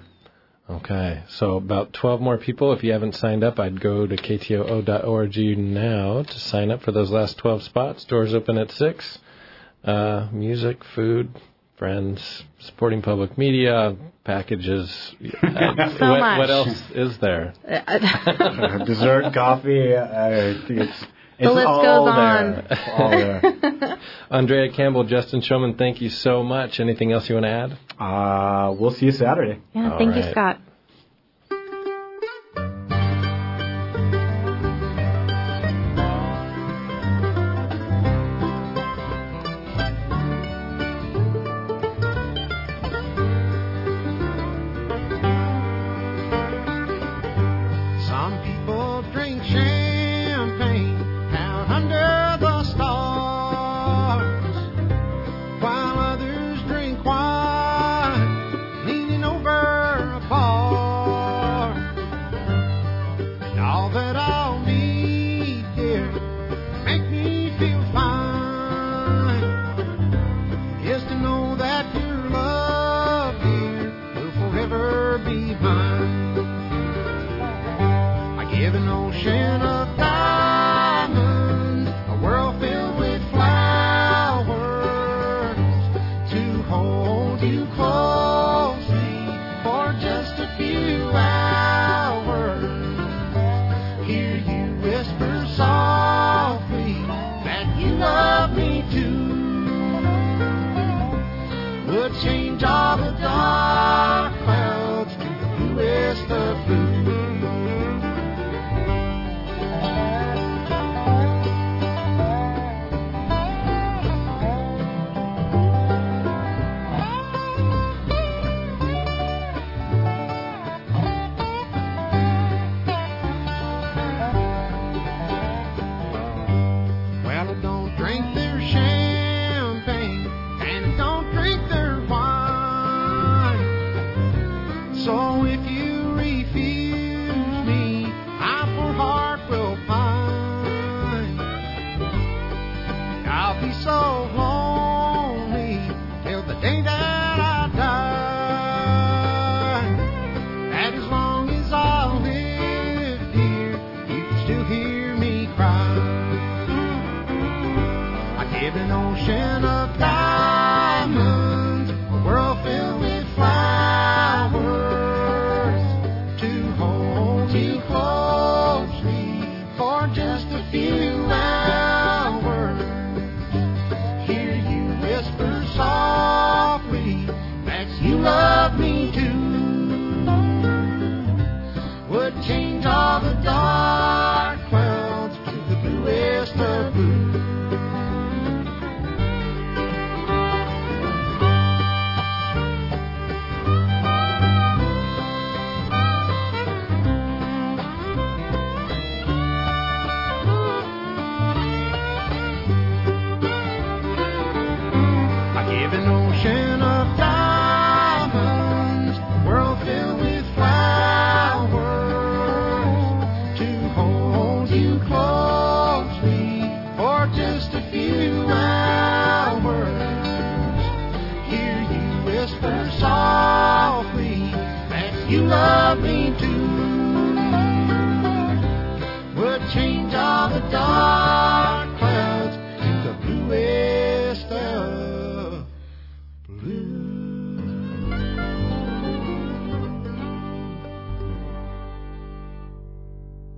Okay, so about twelve more people. If you haven't signed up, I'd go to K T O O dot org now to sign up for those last twelve spots. Doors open at six. Uh, music, food, friends, supporting public media, packages. so what, much. What else is there? Dessert, coffee. Uh, it's, it's the list all goes there. on. All there. Andrea Campbell, Justin Showman, thank you so much. Anything else you want to add? Uh, we'll see you Saturday. Yeah, all thank right. you, Scott. Change all the dark clouds to the bluest of blue. Well, I don't drink their champagne, and I don't drink their wine. So if you refill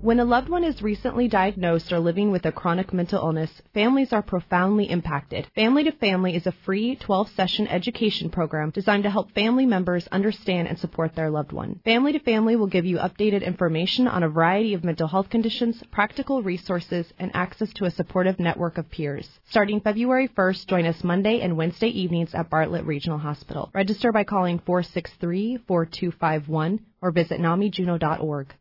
When a loved one is recently diagnosed or living with a chronic mental illness, families are profoundly impacted. Family to Family is a free twelve-session education program designed to help family members understand and support their loved one. Family to Family will give you updated information on a variety of mental health conditions, practical resources, and access to a supportive network of peers. Starting February first, join us Monday and Wednesday evenings at Bartlett Regional Hospital. Register by calling four six three, four two five one or visit nami juno dot org.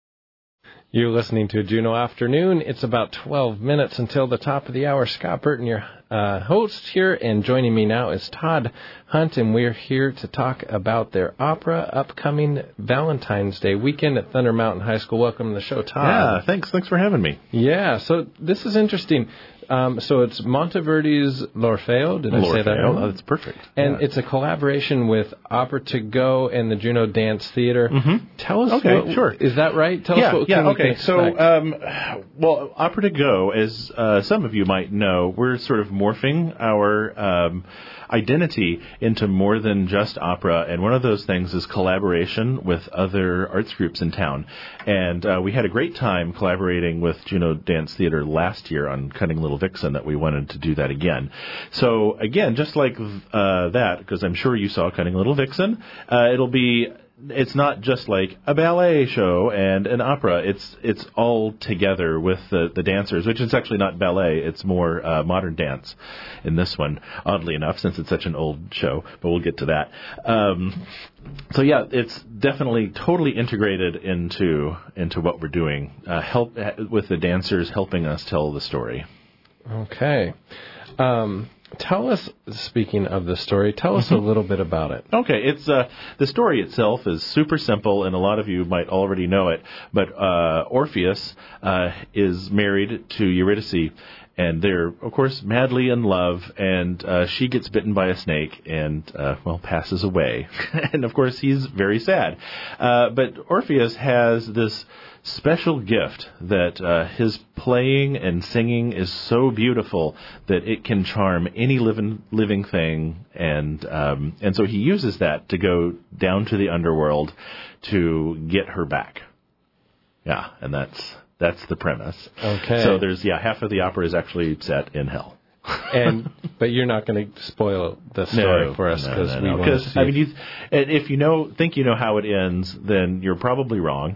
You're listening to Juneau Afternoon. It's about twelve minutes until the top of the hour. Scott Burton, your uh, host here, and joining me now is Todd Hunt, and we're here to talk about their opera upcoming Valentine's Day weekend at Thunder Mountain High School. Welcome to the show, Todd. Yeah, thanks. Thanks for having me. Yeah, so this is interesting. Um, so it's Monteverdi's L'Orfeo. Did I L'Orfeo. say that right? Oh, that's perfect. And yeah. it's a collaboration with Opera to Go and the Juneau Dance Theater. Mm-hmm. Tell us okay, what, sure. Is that right? Tell yeah, us what yeah, can we okay. can expect. So, um, well, Opera to Go, as uh, some of you might know, we're sort of morphing our um, identity into more than just opera, and one of those things is collaboration with other arts groups in town. And uh, we had a great time collaborating with Juneau Dance Theater last year on Cunning Little Vixen that we wanted to do that again. So again, just like uh, that, because I'm sure you saw Cunning Little Vixen, uh, it'll be it's not just like a ballet show and an opera. It's it's all together with the, the dancers, which is actually not ballet. It's more uh, modern dance in this one, oddly enough, since it's such an old show. But we'll get to that. Um, so yeah, it's definitely totally integrated into into what we're doing. Uh, help with the dancers helping us tell the story. Okay. Um, tell us, speaking of the story, tell us mm-hmm. a little bit about it. Okay. It's uh, the story itself is super simple, and a lot of you might already know it. But uh, Orpheus uh, is married to Eurydice, and they're, of course, madly in love, and uh, she gets bitten by a snake and, uh, well, passes away. And, of course, he's very sad. Uh, but Orpheus has this special gift that uh, his playing and singing is so beautiful that it can charm any living living thing, and um, and so he uses that to go down to the underworld to get her back. Yeah, and that's that's the premise. Okay. So there's yeah, half of the opera is actually set in hell. and but you're not going to spoil the story no, for us because no, no, we no. want to see. I mean, you, if you know, think you know how it ends, then you're probably wrong.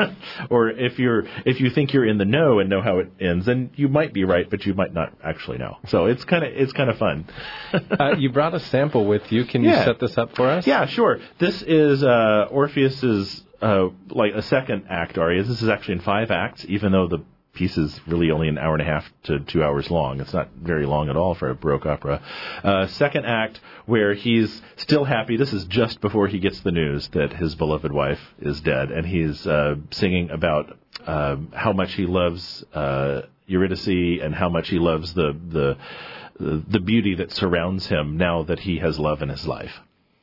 Or if you're if you think you're in the know and know how it ends, then you might be right, but you might not actually know. So it's kind of it's kind of fun. uh, you brought a sample with you. Can you yeah. set this up for us? Yeah, sure. This is uh, Orpheus's uh, like a second act aria. This is actually in five acts, even though the piece is really only an hour and a half to two hours long. It's not very long at all for a Baroque opera. Uh, second act, where he's still happy. This is just before he gets the news that his beloved wife is dead, and he's uh, singing about uh, how much he loves uh, Eurydice and how much he loves the, the the beauty that surrounds him now that he has love in his life.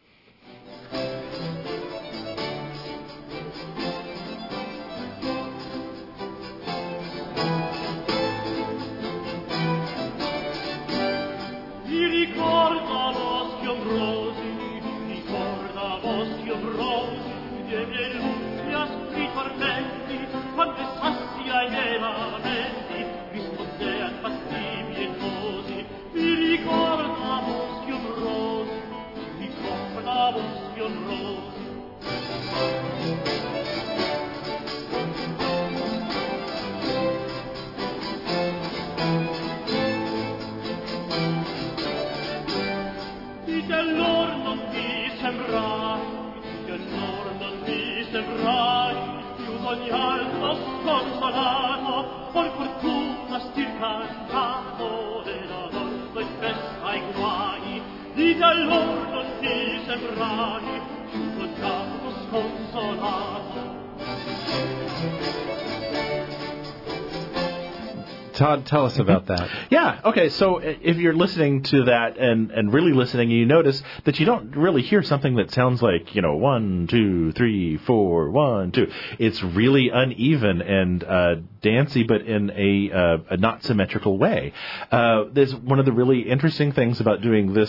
Todd, tell us about that. Yeah, okay, so if you're listening to that and, and really listening, you notice that you don't really hear something that sounds like, you know, one, two, three, four, one, two. It's really uneven and uh, dancey, but in a, uh, a not symmetrical way. Uh, there's one of the really interesting things about doing this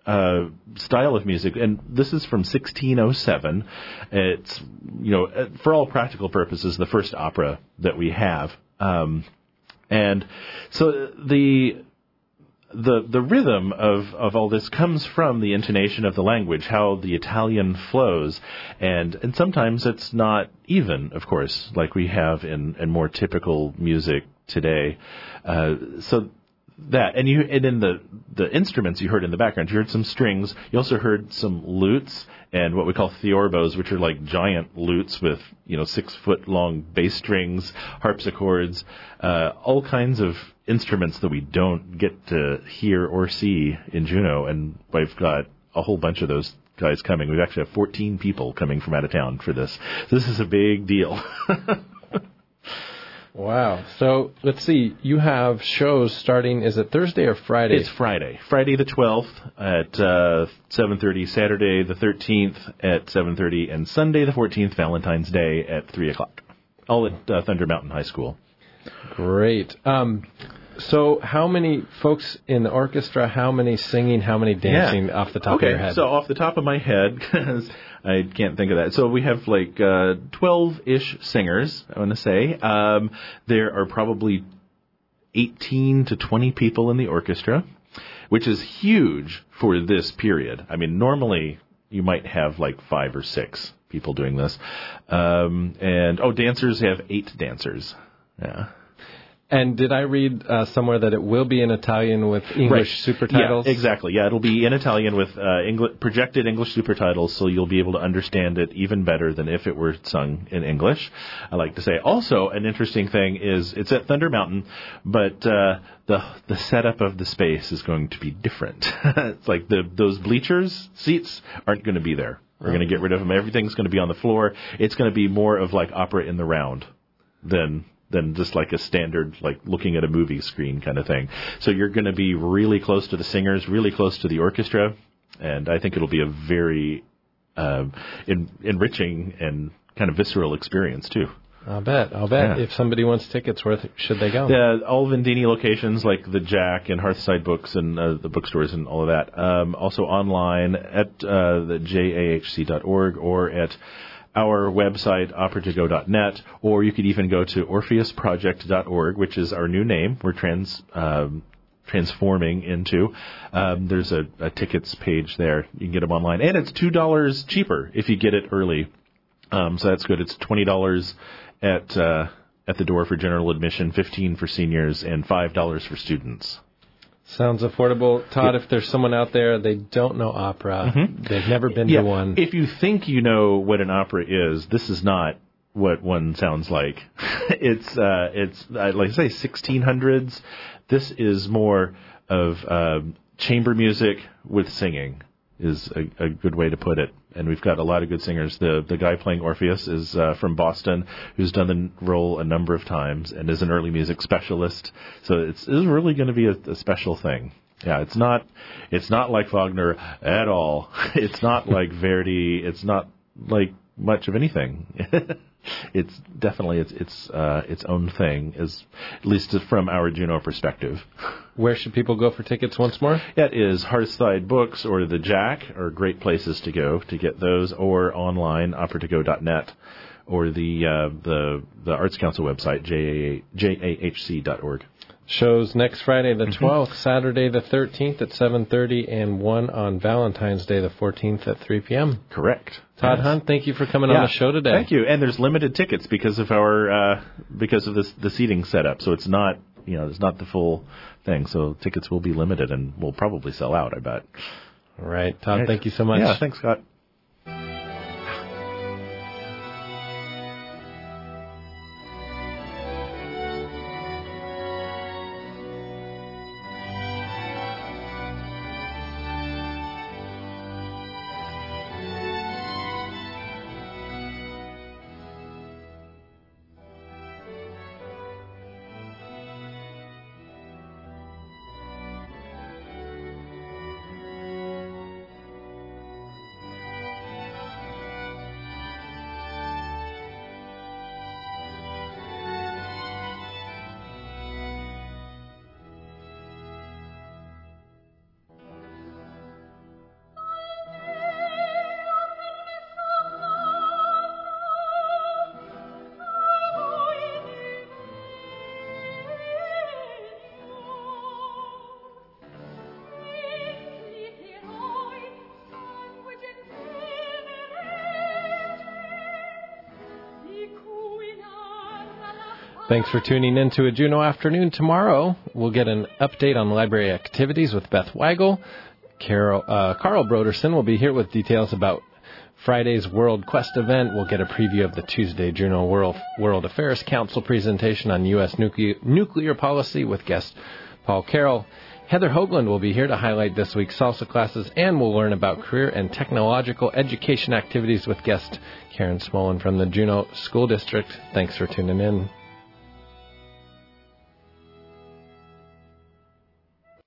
uh, style of music, and this is from sixteen oh seven. It's, you know, for all practical purposes, the first opera that we have. Um, and so the the the rhythm of, of all this comes from the intonation of the language, how the Italian flows, and and sometimes it's not even, of course, like we have in, in more typical music today. Uh, so that, and you, and in the, the instruments you heard in the background, you heard some strings, you also heard some lutes and what we call theorbos, which are like giant lutes with, you know, six foot long bass strings, harpsichords, uh, all kinds of instruments that we don't get to hear or see in Juneau, and we've got a whole bunch of those guys coming. We actually have fourteen people coming from out of town for this. So this is a big deal. Wow. So let's see. You have shows starting, is it Thursday or Friday? It's Friday. Friday the twelfth at uh, seven thirty, Saturday the thirteenth at seven thirty, and Sunday the fourteenth, Valentine's Day at three o'clock. All at uh, Thunder Mountain High School. Great. Um, so how many folks in the orchestra, how many singing, how many dancing Yeah. off the top okay, of your head? So off the top of my head, because I can't think of that. So we have like uh, twelve-ish singers, I want to say. Um, there are probably eighteen to twenty people in the orchestra, which is huge for this period. I mean, normally you might have like five or six people doing this. Um, and, oh, dancers have eight dancers. Yeah. And did I read uh, somewhere that it will be in Italian with English Right. super titles? Yeah, exactly. Yeah, it'll be in Italian with uh, Engli- projected English super titles, so you'll be able to understand it even better than if it were sung in English, I like to say. Also, an interesting thing is it's at Thunder Mountain, but uh, the the setup of the space is going to be different. It's like the those bleachers seats aren't going to be there. We're going to get rid of them. Everything's going to be on the floor. It's going to be more of like opera in the round than than just like a standard, like looking at a movie screen kind of thing. So you're going to be really close to the singers, really close to the orchestra, and I think it'll be a very uh, en- enriching and kind of visceral experience too. I'll bet. I'll bet. Yeah. If somebody wants tickets, where th- should they go? The, all Vendini locations like the Jack and Hearthside Books and uh, the bookstores and all of that. Um, also online at uh, the J A H C dot org or at our website, opera to go dot net, or you could even go to orpheus project dot org, which is our new name. We're trans um, transforming into. Um, there's a, a tickets page there. You can get them online. And it's two dollars cheaper if you get it early. Um, so that's good. It's twenty dollars at uh, at the door for general admission, fifteen dollars for seniors, and five dollars for students. Sounds affordable. Todd, Yep. if there's someone out there, they don't know opera, Mhm. they've never been Yeah, to one. If you think you know what an opera is, this is not what one sounds like. it's uh, it's uh, like I say, sixteen hundreds. This is more of uh, chamber music with singing is a, a good way to put it. And we've got a lot of good singers. The the guy playing Orpheus is uh, from Boston, who's done the role a number of times and is an early music specialist. So it's, it's really going to be a, a special thing. Yeah, it's not it's not like Wagner at all. It's not like Verdi. It's not like much of anything. It's definitely it's it's uh, its own thing, as at least from our Juneau perspective. Where should people go for tickets once more? That is Hearthside Books or the Jack are great places to go to get those, or online, opera to go dot net, or the uh, the the Arts Council website, J A H C dot org. Shows next Friday the twelfth, Saturday the thirteenth at seven thirty, and one on Valentine's Day the fourteenth at three p.m. Correct. Todd Yes. Hunt, thank you for coming Yeah. on the show today. Thank you. And there's limited tickets because of our uh, because of this the seating setup. So it's not you know it's not the full thing. So tickets will be limited and will probably sell out, I bet. All right, Todd. Right. Thank you so much. Yeah. Thanks, Scott. Thanks for tuning in to a Juneau Afternoon. Tomorrow, we'll get an update on library activities with Beth Weigel. Carol, uh, Carl Broderson will be here with details about Friday's World Quest event. We'll get a preview of the Tuesday Juneau World, World Affairs Council presentation on U S nuclear, nuclear policy with guest Paul Carroll. Heather Hoagland will be here to highlight this week's salsa classes, and we'll learn about career and technological education activities with guest Karen Smolin from the Juneau School District. Thanks for tuning in.